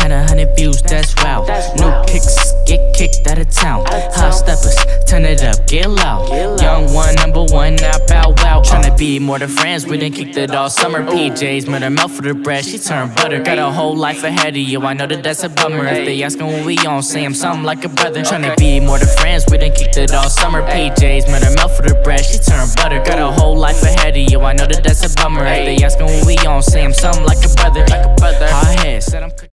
and 100 views, that's wow. New kicks get kicked out of town. Hot steppers, turn it up, get loud. Young one, number one, now bow wow. Tryna be more than friends, we done kicked it all summer. PJs, made her melt for the bread, she turned butter. Got a whole life ahead of you, I know that that's a bummer. If they askin' what we on, say I'm something like a brother. Tryna be more than friends, we done kicked it all summer. PJs, made her melt for the bread, she turned butter. Got a whole life ahead of you, I know that that's a bummer. If they askin' what we on, say I'm something like a brother.